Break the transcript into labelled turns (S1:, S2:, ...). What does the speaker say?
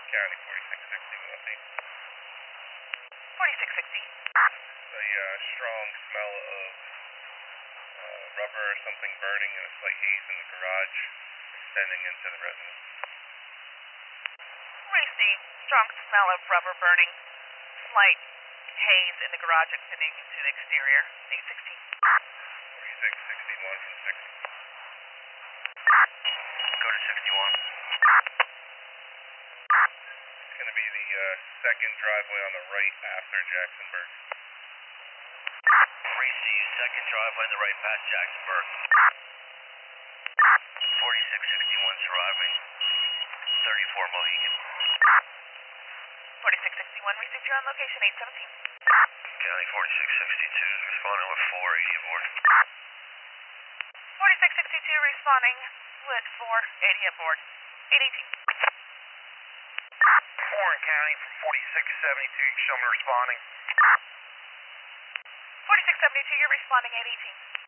S1: County, 4660 Northeast.
S2: 4660.
S1: A strong smell of rubber or something burning and a slight haze in the garage extending into the residence.
S2: Racy, strong smell of rubber burning, slight haze in the garage extending into the exterior. 816.
S1: 4661 from 6.
S3: Go to 61.
S1: It's going to be the second driveway on the right after Jacksonburg.
S3: Receive second driveway on the right past Jacksonburg. 4661's arriving. 34 Mohegan.
S2: 4661, received, you're on location. 817.
S3: County 4662 is responding with 480 aboard.
S2: 4662 responding with 480 aboard. 818.
S3: Warren County from 4672, show me responding.
S2: 4672, you're responding. 818.